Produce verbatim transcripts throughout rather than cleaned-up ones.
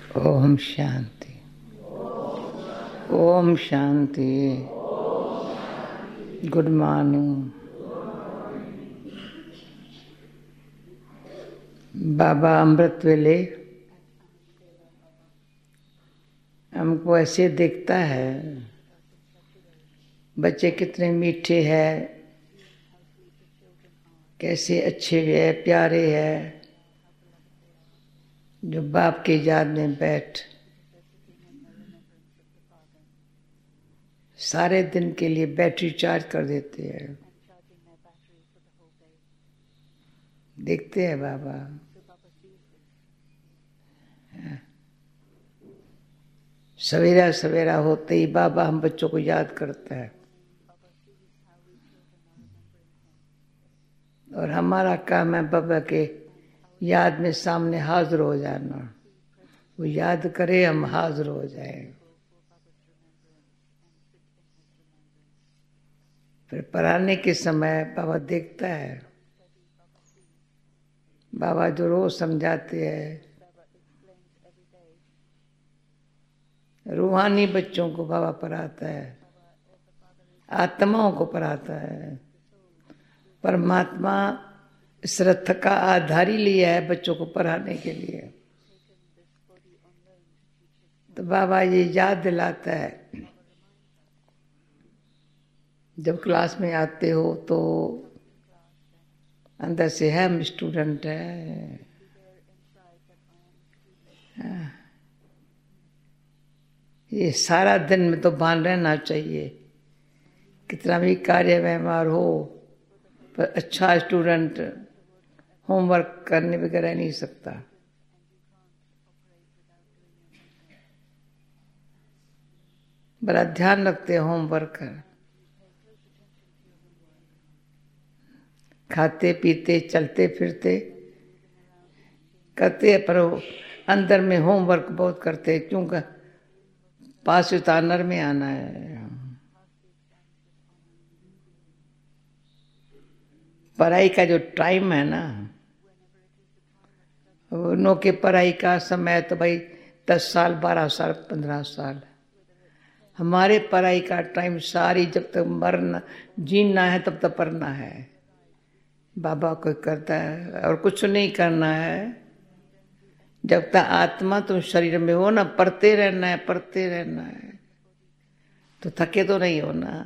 Om Shanti. Om Shanti. Good morning. बाबा अमृत वेले हमको ऐसे दिखता है, बच्चे कितने मीठे हैं, कैसे अच्छे है, प्यारे है, जो बाप की याद में बैठ सारे दिन के लिए बैटरी चार्ज कर देते हैं। देखते हैं बाबा, सवेरा सवेरा होते ही बाबा हम बच्चों को याद करता है और हमारा काम है बाबा के याद में सामने हाजिर हो जाना। वो याद करे, हम हाजिर हो जाए। फिर पढ़ाने के समय बाबा देखता है, बाबा जो रोज समझाते हैं, रूहानी बच्चों को बाबा पढ़ाता है, आत्माओं को पढ़ाता है। परमात्मा इस रथ का आधार ही लिया है बच्चों को पढ़ाने के लिए। तो बाबा ये याद दिलाता है, जब क्लास में आते हो तो अंदर से है हम स्टूडेंट है। ये सारा दिन में तो भान रहना चाहिए, कितना भी कार्य व्यवहार हो, पर अच्छा स्टूडेंट होमवर्क करने बगैर रह नहीं सकता। बड़ा ध्यान रखते हैं होमवर्क का, खाते पीते चलते फिरते करते हैं, पर अंदर में होमवर्क बहुत करते हैं, क्योंकि पास उतारनर में आना है। पढ़ाई का जो टाइम है ना, उनों के पढ़ाई का समय तो भाई दस साल बारह साल पंद्रह साल। हमारे पढ़ाई का टाइम सारी जब तक मरना जीना है तब तक पढ़ना है। बाबा कोई करता है और कुछ नहीं करना है। जब तक आत्मा तुम शरीर में हो ना, पढ़ते रहना है, पढ़ते रहना है, तो थके तो नहीं हो ना।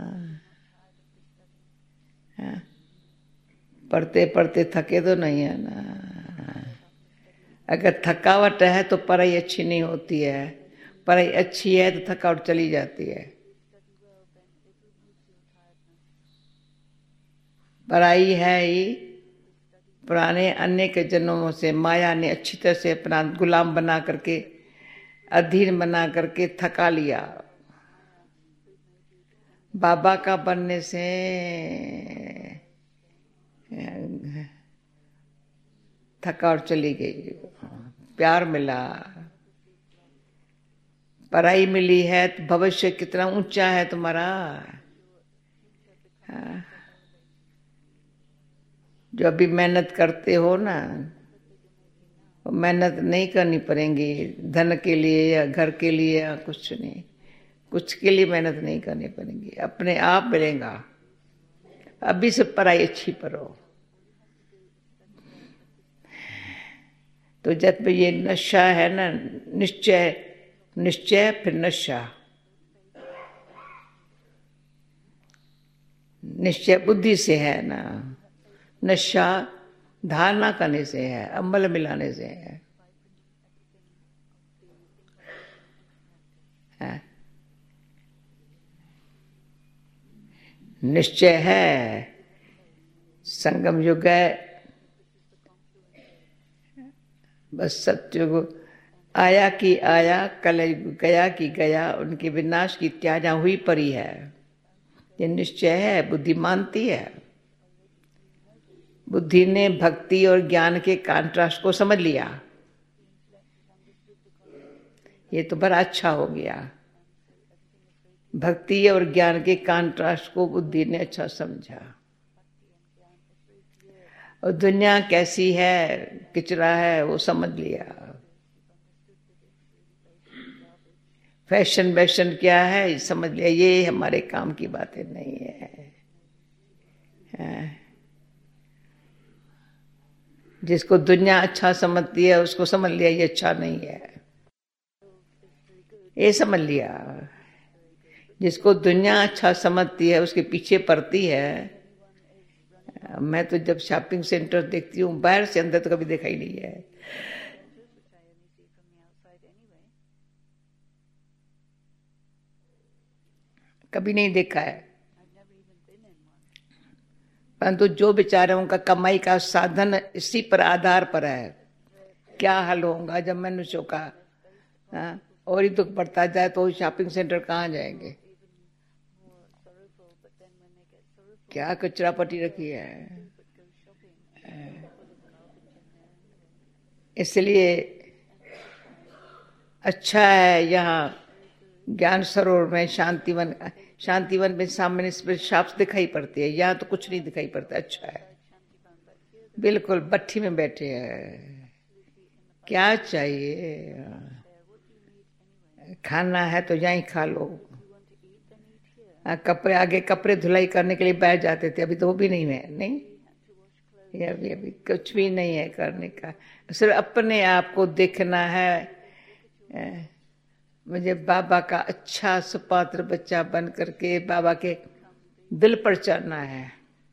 पढ़ते पढ़ते थके तो नहीं है ना। अगर थकावट है तो पढ़ाई अच्छी नहीं होती है, पढ़ाई अच्छी है तो थकावट चली जाती है। पढ़ाई है ही पुराने अनेक जन्मों से माया ने अच्छी तरह से अपना गुलाम बना करके, अधीन बना करके थका लिया। बाबा का बनने से थकावट चली गई, प्यार मिला, पढ़ाई मिली है तो भविष्य कितना ऊंचा है तुम्हारा। जो अभी मेहनत करते हो ना, वो मेहनत नहीं करनी पड़ेगी धन के लिए या घर के लिए या कुछ नहीं, कुछ के लिए मेहनत नहीं करनी पड़ेगी, अपने आप मिलेगा। अभी से पढ़ाई अच्छी पढ़ो। तो जब ये नशा है ना, निश्चय निश्चय फिर नशा। निश्चय बुद्धि से है ना, नशा धारणा करने से है, अमल मिलाने से है। है निश्चय है, संगम युग है, बस सत्युग आया कि आया, कलयुग गया कि गया, उनके विनाश की त्याजा हुई परी है। ये निश्चय है, बुद्धि मानती है। बुद्धि ने भक्ति और ज्ञान के कॉन्ट्रास्ट को समझ लिया। ये तो बड़ा अच्छा हो गया, भक्ति और ज्ञान के कॉन्ट्रास्ट को बुद्धि ने अच्छा समझा। और दुनिया कैसी है, किचरा है, वो समझ लिया। फैशन वैशन क्या है समझ लिया, ये हमारे काम की बातें नहीं है, है। जिसको दुनिया अच्छा समझती है उसको समझ लिया ये अच्छा नहीं है, ये समझ लिया। जिसको दुनिया अच्छा समझती है उसके पीछे पड़ती है। मैं तो जब शॉपिंग सेंटर देखती हूँ बाहर से, अंदर तो कभी देखा ही नहीं है। कभी नहीं देखा है। परंतु जो बेचारे उनका कमाई का साधन इसी पर आधार पर है, क्या हाल होगा जब मनुष्यों का हाँ, और ही दुख बढ़ता जाए तो शॉपिंग सेंटर कहाँ जाएंगे। क्या कचरा पट्टी रखी है। इसलिए अच्छा है यहाँ ज्ञान सरोवर में शांतिवन, शांतिवन में सामने साफ दिखाई पड़ती है, यहाँ तो कुछ नहीं दिखाई पड़ता। अच्छा है, बिल्कुल भट्ठी में बैठे हैं। क्या चाहिए, खाना है तो यहीं खा लो। कपड़े आगे कपड़े धुलाई करने के लिए बैठ जाते थे, अभी तो वो भी नहीं है। नहीं, ये अभी अभी कुछ भी नहीं है करने का, सिर्फ अपने आप को देखना है। मुझे बाबा का अच्छा सुपात्र बच्चा बन करके बाबा के दिल पर चढ़ना है।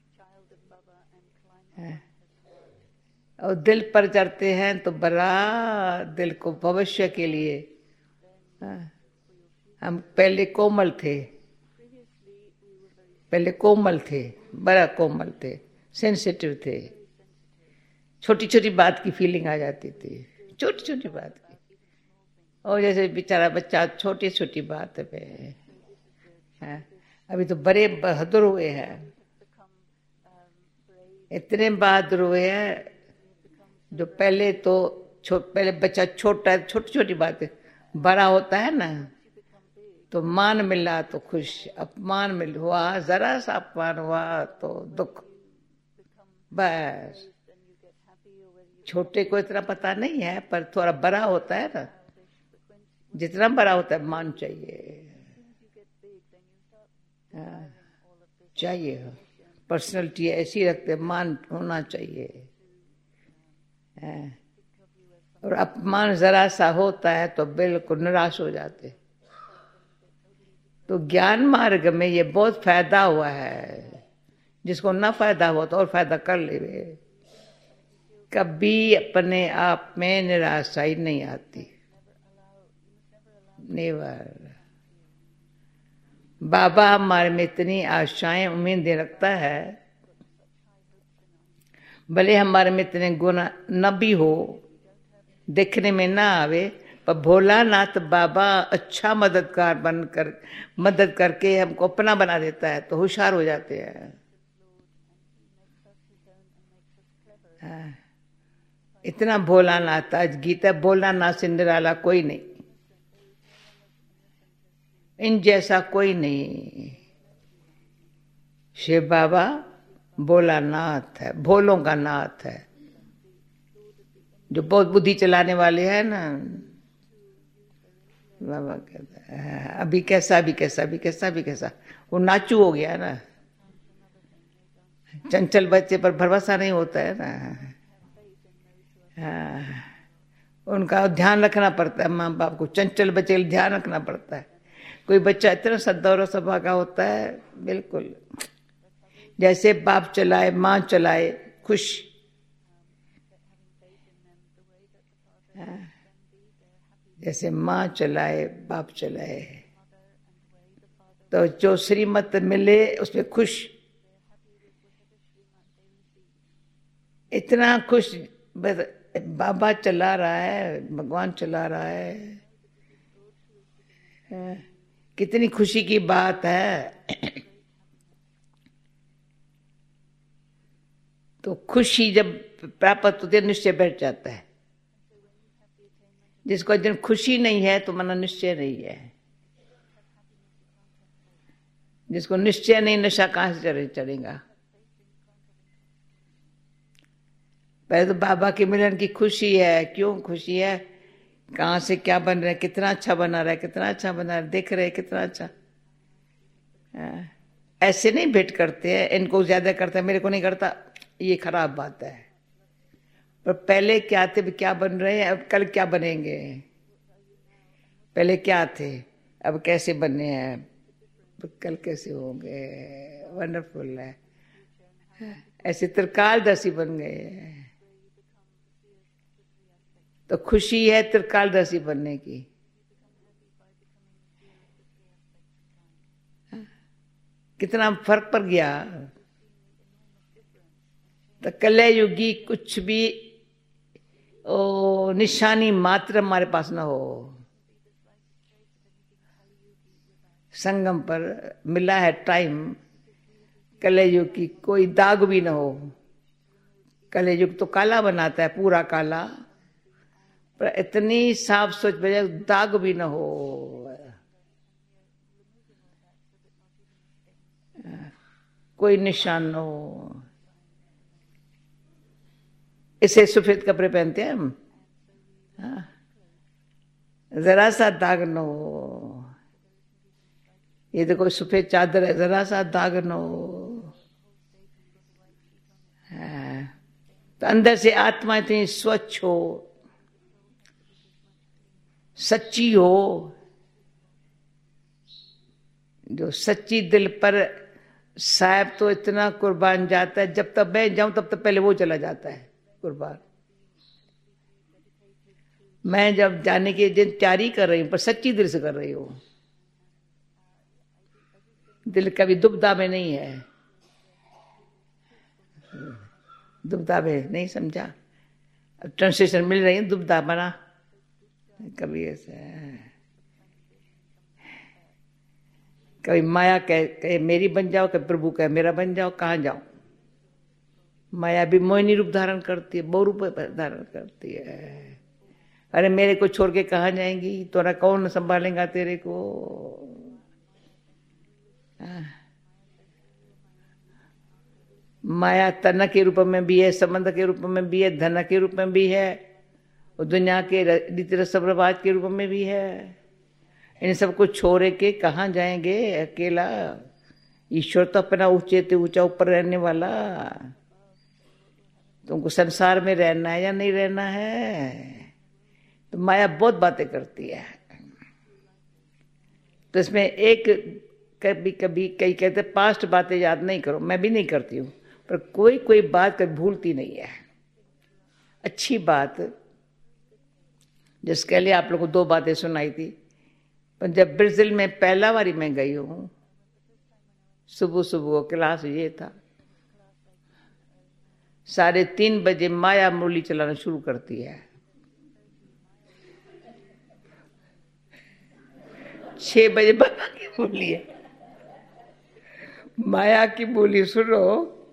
और दिल पर चढ़ते हैं तो बड़ा दिल को भविष्य के लिए, हम पहले कोमल थे, पहले कोमल थे, बड़ा कोमल थे, सेंसिटिव थे। छोटी छोटी बात की फीलिंग आ जाती थी, छोटी छोटी बात की। और जैसे बेचारा बच्चा छोटी छोटी बात पे है, अभी तो बड़े बहादुर हुए हैं, इतने बहादुर हुए हैं जो पहले तो छो, पहले बच्चा छोटा छोटी छोटी बातें, बड़ा होता है ना तो मान मिला तो खुश, अपमान मिल हुआ, जरा सा अपमान हुआ तो दुख। बस छोटे को इतना पता नहीं है, पर थोड़ा बड़ा होता है ना, जितना बड़ा होता है मान चाहिए। हाँ, चाहिए, पर्सनैलिटी ऐसी रखते, मान होना चाहिए। हाँ, और अपमान जरा सा होता है तो बिल्कुल निराश हो जाते। तो ज्ञान मार्ग में ये बहुत फायदा हुआ है, जिसको ना फायदा हुआ तो और फायदा कर ले। कभी अपने आप में निराशा ही नहीं आती, नेवर। बाबा हमारे में इतनी आशाएं उम्मीदें रखता है, भले हमारे में इतने गुण न भी हो, देखने में ना आवे, पर भोलानाथ बाबा अच्छा मददगार बनकर मदद करके हमको अपना बना देता है तो होशियार हो जाते हैं। हाँ, इतना भोलानाथ, आज गीता भोलानाथ से निराला कोई नहीं, इन जैसा कोई नहीं। शिव बाबा भोलानाथ है, भोलों का नाथ है। जो बहुत बुद्धि चलाने वाले हैं ना, बाबा कहता है अभी कैसा अभी कैसा अभी कैसा अभी कैसा, वो नाचू हो गया ना। चंचल बच्चे पर भरोसा नहीं होता है ना। हाँ, उनका ध्यान रखना पड़ता है, माँ बाप को चंचल बच्चे का ध्यान रखना पड़ता है। कोई बच्चा इतना सद्दौर सभा का होता है, बिल्कुल जैसे बाप चलाए माँ चलाए, खुश। जैसे माँ चलाए बाप चलाए, तो जो श्रीमत मिले उसमें खुश, इतना खुश। बाबा चला रहा है, भगवान चला रहा है, कितनी खुशी की बात है। तो खुशी जब प्राप्त होती है निश्चय बैठ जाता है। जिसको जब खुशी नहीं है तो मना निश्चय नहीं है। जिसको निश्चय नहीं, नशा कहां से चढ़े चढ़ेगा। पहले तो बाबा के मिलन की खुशी है। क्यों खुशी है? कहाँ से क्या बन रहा है, कितना अच्छा बना रहा है, कितना अच्छा बना रहा है, देख रहे हैं कितना अच्छा। ऐसे नहीं भेंट करते हैं, इनको ज्यादा करता है, मेरे को नहीं करता, ये खराब बात है। पर पहले क्या थे, क्या बन रहे हैं, अब कल क्या बनेंगे। पहले क्या थे, अब कैसे बनने हैं, कल कैसे होंगे। वंडरफुल है। ऐसे त्रिकालदर्शी बन गए, तो खुशी है त्रिकालदर्शी बनने की। कितना फर्क पड़ गया। तो कलयुगी कुछ भी ओ, निशानी मात्र हमारे पास ना हो। संगम पर मिला है टाइम, कलयुग की कोई दाग भी ना हो। कलयुग तो काला बनाता है, पूरा काला, पर इतनी साफ सोच बजाय दाग भी ना हो। कोई निशान न हो। इसे सफेद कपड़े पहनते हैं हम, जरा सा दाग न हो। ये देखो सफेद चादर है, जरा सा दाग न हो। तो अंदर से आत्मा इतनी स्वच्छ हो, सच्ची हो, जो सच्ची दिल पर साहब तो इतना कुर्बान जाता है, जब तक मैं जाऊं तब तक पहले वो चला जाता है कुर्बान। मैं जब जाने की दिन तैयारी कर रही हूं, पर सच्ची दिल से कर रही हूं, दिल कभी दुविधा में नहीं है। दुविधा में नहीं, समझा। अब ट्रांसलेशन मिल रही है, दुविधा बना कभी ऐसे, कभी माया कहे, कहे मेरी बन जाओ, कभी प्रभु कहे मेरा बन जाओ, कहाँ जाओ। माया भी मोहिनी रूप धारण करती है, बहु रूप धारण करती है। अरे मेरे को छोड़ के कहाँ जाएंगी, तोरा कौन संभालेगा तेरे को। माया तन के रूप में भी है, संबंध के रूप में भी है, धन के रूप में भी है, और दुनिया के रीति रस्म रिवाज के रूप में भी है। इन सबको छोड़ के कहाँ जाएंगे अकेला। ईश्वर तो अपना ऊंचे से ऊंचा ऊपर रहने वाला। तुमको संसार में रहना है या नहीं रहना है। तो माया बहुत बातें करती है। तो इसमें एक कभी कभी कई कहते पास्ट बातें याद नहीं करो, मैं भी नहीं करती हूँ, पर कोई कोई बात कभी भूलती नहीं है। अच्छी बात, जिसके लिए आप लोगों को दो बातें सुनाई थी। पर जब ब्राजील में पहला बारी मैं गई हूँ, सुबह सुबह क्लास ये था, साढ़े तीन बजे माया मुरली चलाना शुरू करती है। छह बजे बाबा की बोली है, माया की बोली सुनो।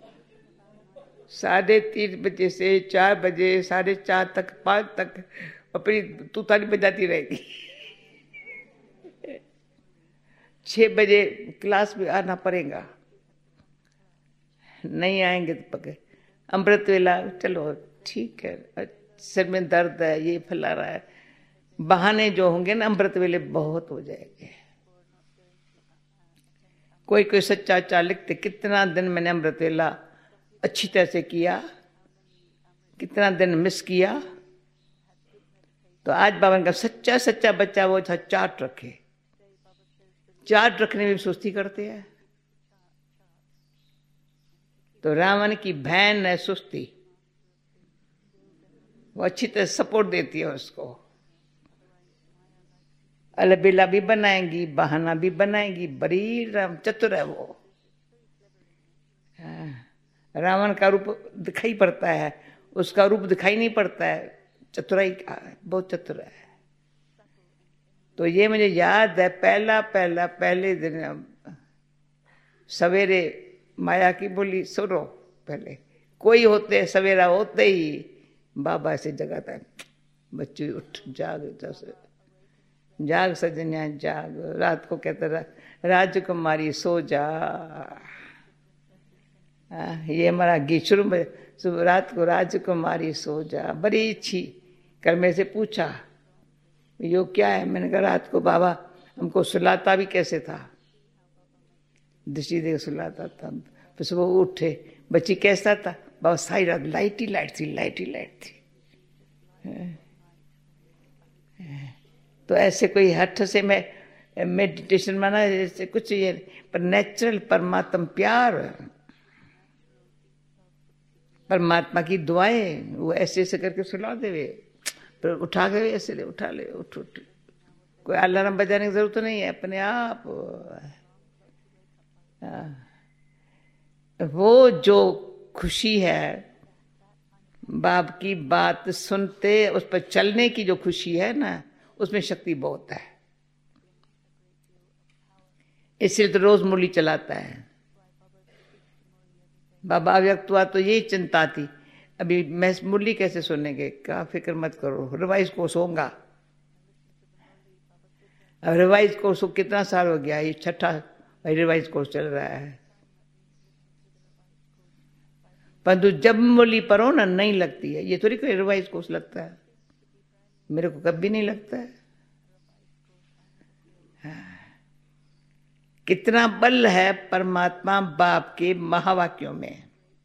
साढ़े तीन बजे से चार बजे, साढ़े चार तक, पांच तक अपनी तूतारी बजाती रहेगी। छह बजे क्लास में आना पड़ेगा, नहीं आएंगे तो पके अमृत वेला, चलो ठीक है, सिर में दर्द है, ये फैला रहा है, बहाने जो होंगे ना अमृत वेले बहुत हो जाएंगे। कोई कोई सच्चा चा लिखते, कितना दिन मैंने अमृत वेला अच्छी तरह से किया, कितना दिन मिस किया। तो आज बाबा का सच्चा सच्चा बच्चा वो था, चार्ट रखे। चार्ट रखने में भी सुस्ती करते हैं। तो रावण की बहन है सुस्ती, वो अच्छी तरह सपोर्ट देती है उसको। अलबेला भी बनाएंगी, बहाना भी बनाएंगी, बड़ी राम चतुर है वो। रावण का रूप दिखाई पड़ता है, उसका रूप दिखाई नहीं पड़ता है। चतुराई बहुत चतुर है। तो ये मुझे याद है, पहला पहला पहले दिन सवेरे माया की बोली सुनो। पहले कोई होते सवेरा होते ही बाबा ऐसे जगाता है, बच्चे उठ जाग, जैसे जाग सजनिया जाग। रात को कहता रहा, राजकुमारी सो जा। आ, ये हमारा गीत शुरू में, रात को राजकुमारी सो जा, बड़ी अच्छी। कल मेरे से पूछा यो क्या है? मैंने कहा रात को बाबा हमको सुलाता भी कैसे था, दृष्टि दे सुलाता था। फिर सुबह उठे, बच्ची कैसा था? बाबा सारी रात लाइट ही लाइट थी, लाइट ही लाइट थी। तो ऐसे कोई हठ से मैं मेडिटेशन माना जैसे कुछ ये, पर नेचुरल परमात्मा प्यार, परमात्मा की दुआएं, वो ऐसे ऐसे करके सुला देवे, फिर उठा के ऐसे ले उठा ले, उठ उठ, कोई अलार्म बजाने की जरूरत नहीं है, अपने आप। वो जो खुशी है बाप की बात सुनते, उस पर चलने की जो खुशी है ना, उसमें शक्ति बहुत है। इसलिए तो रोज मुरली चलाता है। बाबा अव्यक्त हुआ तो यही चिंता थी, अभी मैं मुरली कैसे सुनेंगे? कहा फिक्र मत करो, रिवाइज कोर्स होगा। अब रिवाइज कोर्स कितना साल हो गया, ये छठा रिवाइज कोर्स चल रहा है। परंतु जब मुरली पढ़ो ना नहीं लगती है, ये थोड़ी कोई रिवाइज कोर्स लगता है, मेरे को कभी नहीं लगता है। कितना बल है परमात्मा बाप के महावाक्यों में,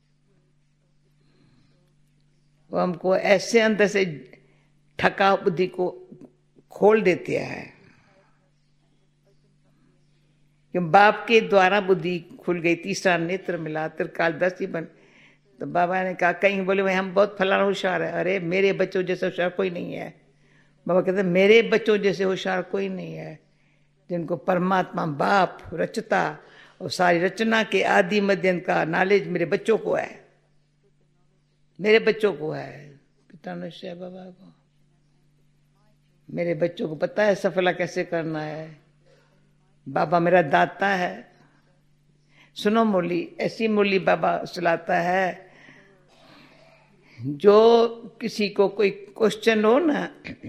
वो हमको ऐसे अंदर से ठका बुद्धि को खोल देते हैं कि बाप के द्वारा बुद्धि खुल गई, तीसरा नेत्र मिला, त्रिकालदर्शी बन। तो बाबा ने कहा, कहीं बोले भाई हम बहुत फलाना होशियार है। अरे मेरे बच्चों जैसे होशियार कोई नहीं है। बाबा कहते मेरे बच्चों जैसे होशियार कोई नहीं है, जिनको परमात्मा बाप रचता और सारी रचना के आदि मध्य का नॉलेज मेरे बच्चों को है, मेरे बच्चों को है। कितना निश्चय है बाबा को, मेरे बच्चों को पता है सफला कैसे करना है। बाबा मेरा दाता है। सुनो मुरली, ऐसी मुरली बाबा सुलाता है जो किसी को कोई क्वेश्चन हो ना,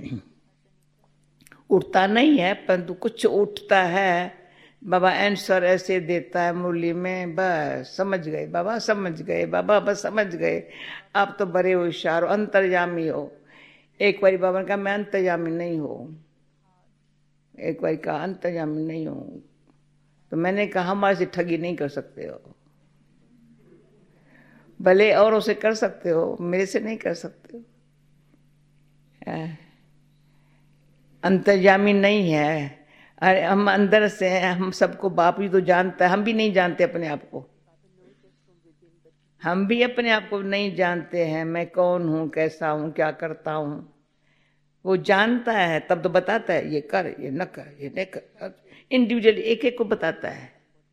उठता नहीं है परंतु कुछ उठता है, बाबा आंसर ऐसे देता है मुरली में, बस समझ गए बाबा, समझ गए बाबा, बस समझ गए। आप तो बड़े होशियार हो, अंतर्यामी हो। एक बारी बाबा ने कहा मैं अंतर्यामी नहीं हूँ, एक बारी कहा अंतर्यामी नहीं हूँ। तो मैंने कहा हमारे से ठगी नहीं कर सकते हो, भले औरों से कर सकते हो, मेरे से नहीं कर सकते हो। अंतर्यामी नहीं है। अरे हम अंदर से हैं, हम सबको बाप ही तो जानता है, हम भी नहीं जानते अपने आप को, हम भी अपने आप को नहीं जानते हैं। मैं कौन हूँ, कैसा हूँ, क्या करता हूँ, वो जानता है तब तो बताता है ये कर, ये न कर, ये नहीं कर। इंडिविजुअली एक एक को बताता है।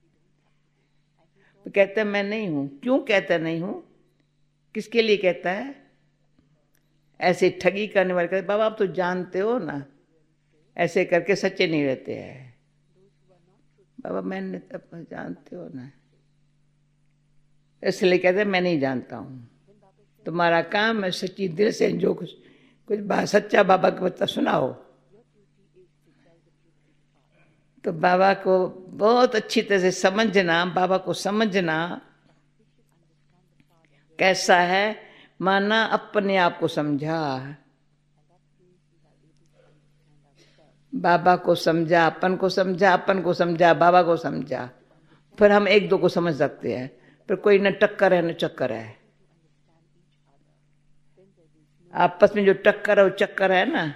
तो कहता है मैं नहीं हूँ। क्यों कहता नहीं हूँ, किसके लिए कहता है? ऐसे ठगी करने वाले कहते बाबा आप तो जानते हो ना, ऐसे करके सच्चे नहीं रहते हैं। बाबा मैंने तब जानते हो ना, इसलिए कहते मैं नहीं जानता हूँ। तुम्हारा काम है सच्ची दिल से जो कुछ कुछ बात सच्चा बाबा को बता सुनाओ। तो बाबा को बहुत अच्छी तरह से समझना, बाबा को समझना कैसा है, माना अपने आप को समझा, बाबा को समझा, अपन को समझा, अपन को समझा, बाबा को समझा, फिर हम एक दो को समझ सकते हैं। फिर कोई न टक्कर है न चक्कर है, आपस में जो टक्कर है वो चक्कर है ना,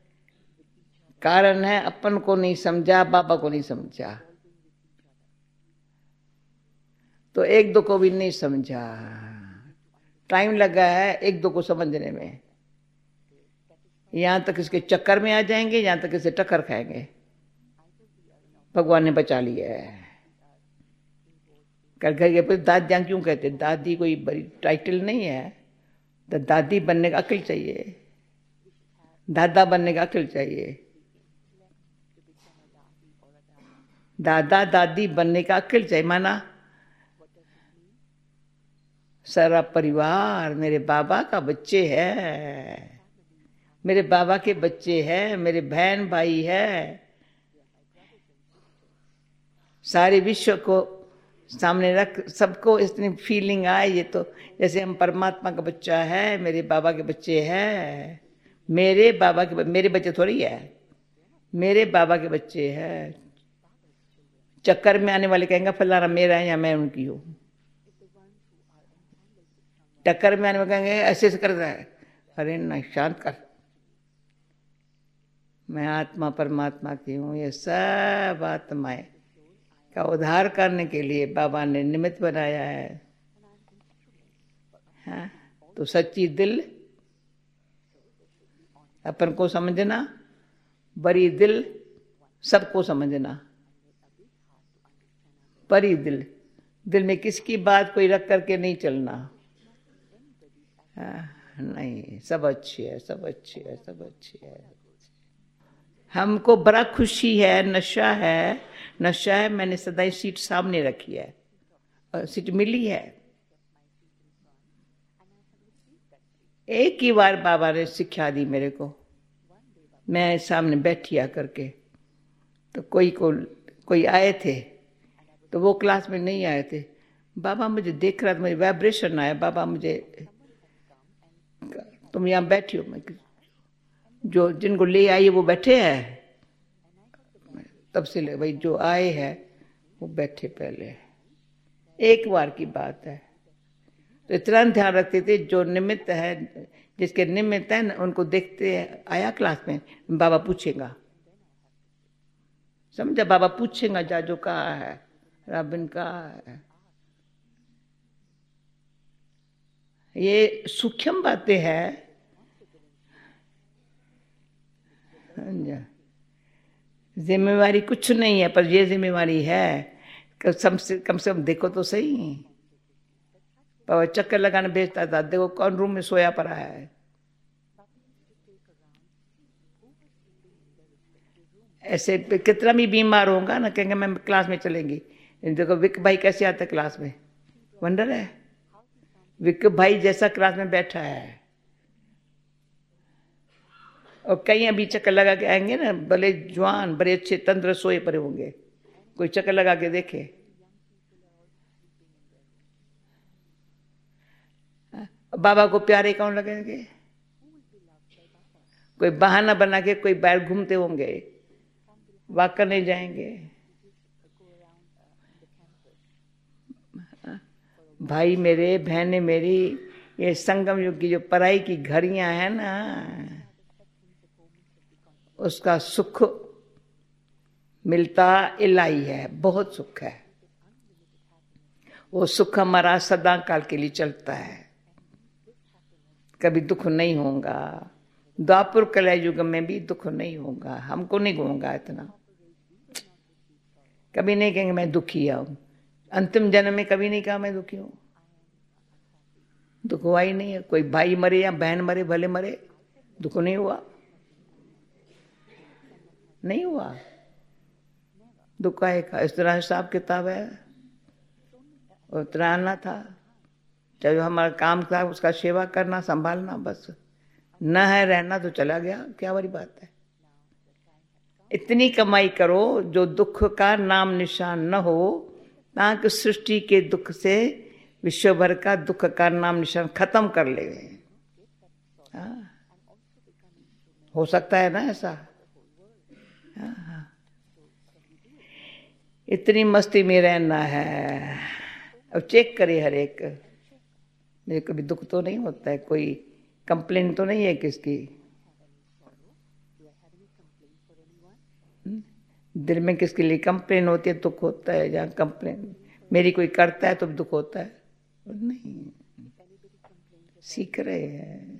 कारण है अपन को नहीं समझा, बाबा को नहीं समझा, तो एक दो को भी नहीं समझा। टाइम लगा है एक दो को समझने में, यहां तक इसके चक्कर में आ जाएंगे, यहां तक इसे टक्कर खाएंगे। भगवान ने बचा लिया है। कल घर के दादियां क्यों कहते, दादी कोई बड़ी टाइटल नहीं है, तो दादी बनने का अक्ल चाहिए, दादा बनने का अक्ल चाहिए, दादा दादी बनने का अक्ल चाहिए। माना सारा परिवार मेरे बाबा का बच्चे है, मेरे बाबा के बच्चे हैं, मेरे बहन भाई है, सारे विश्व को सामने रख सबको इतनी फीलिंग आए, ये तो जैसे हम परमात्मा का बच्चा है, मेरे बाबा के बच्चे हैं, मेरे बाबा के मेरे बच्चे थोड़ी है, मेरे बाबा के बच्चे हैं। चक्कर में आने वाले कहेंगे फलाना मेरा है या मैं उनकी हूं। टक्कर में आने वाले कहेंगे ऐसे ऐसे कर रहा है, अरे नहीं शांत कर, मैं आत्मा परमात्मा की हूं। ये सब आत्माएं का उद्धार करने के लिए बाबा ने निमित्त बनाया है। हाँ? तो सच्ची दिल अपन को समझना, बड़ी दिल सबको समझना। बड़ी दिल, दिल में किसकी बात कोई रख करके नहीं चलना। हाँ, नहीं, सब अच्छी है, सब अच्छी है, सब अच्छी है। हमको बड़ा खुशी है, नशा है, नशा है। मैंने सदाई सीट सामने रखी है और सीट मिली है। एक ही बार बाबा ने शिक्षा दी मेरे को, मैं सामने बैठी आ करके, तो कोई को कोई आए थे, तो वो क्लास में नहीं आए थे। बाबा मुझे देख रहा था, मुझे वाइब्रेशन आया, बाबा मुझे, तुम यहाँ बैठी हो, मैं जो जिनको ले आई वो बैठे हैं, तब से ले भाई जो आए हैं वो बैठे पहले। एक बार की बात है, तो इतना ध्यान रखते थे जो निमित्त है, जिसके निमित्त है उनको देखते हैं, आया क्लास में, बाबा पूछेगा, समझा, बाबा पूछेगा जा जो कहा है, राबिन कहा है। ये सूक्ष्म बातें हैं। जिम्मेवारी कुछ नहीं है, पर ये जिम्मेवारी है कि कम से कम से कम देखो तो सही। बाबा चक्कर लगाने भेजता था, देखो कौन रूम में सोया पड़ा है। ऐसे कितना भी बीमार होगा ना, कहेंगे मैं क्लास में चलेंगी। देखो विक भाई कैसे आता है क्लास में, वंडर है। विक भाई जैसा क्लास में बैठा है, और कई अभी चक्कर लगा के आएंगे ना, भले जवान बड़े अच्छे तंद्र सोए पड़े होंगे, कोई चक्कर लगा के देखे। बाबा को प्यारे कौन लगेंगे? कोई बहाना बना के कोई बाहर घूमते होंगे, वॉक करने जाएंगे। भाई मेरे, बहने मेरी, ये संगम युग की जो पढ़ाई की घड़ियां हैं ना, उसका सुख मिलता इलाई है, बहुत सुख है। वो सुख हमारा सदा काल के लिए चलता है, कभी दुख नहीं होगा। द्वापर कलयुग युग में भी दुख नहीं होगा, हमको नहीं होगा इतना। कभी नहीं कहेंगे मैं दुखी हूं, अंतिम जन्म में कभी नहीं कहा मैं दुखी हूं। दुख हुआ ही नहीं है। कोई भाई मरे या बहन मरे, भले मरे, दुख नहीं हुआ, नहीं हुआ। दुख आएगा, इस तरह हिसाब किताब है, उतना आना था। चाहे हमारा काम था उसका सेवा करना, संभालना, बस न है रहना तो चला गया, क्या बड़ी बात है। इतनी कमाई करो जो दुख का नाम निशान न हो, ताकि सृष्टि के दुख से विश्व भर का दुख का नाम निशान खत्म कर ले। हाँ, हो सकता है ना ऐसा। हाँ, इतनी मस्ती में रहना है। अब चेक करे हर एक, मुझे कभी दुख तो नहीं होता है, कोई कंप्लेन तो नहीं है किसकी। दिल में किसके लिए कंप्लेन होती है, दुख होता है। जहाँ कंप्लेन मेरी कोई करता है तो दुख होता है, नहीं, सीख रहे हैं।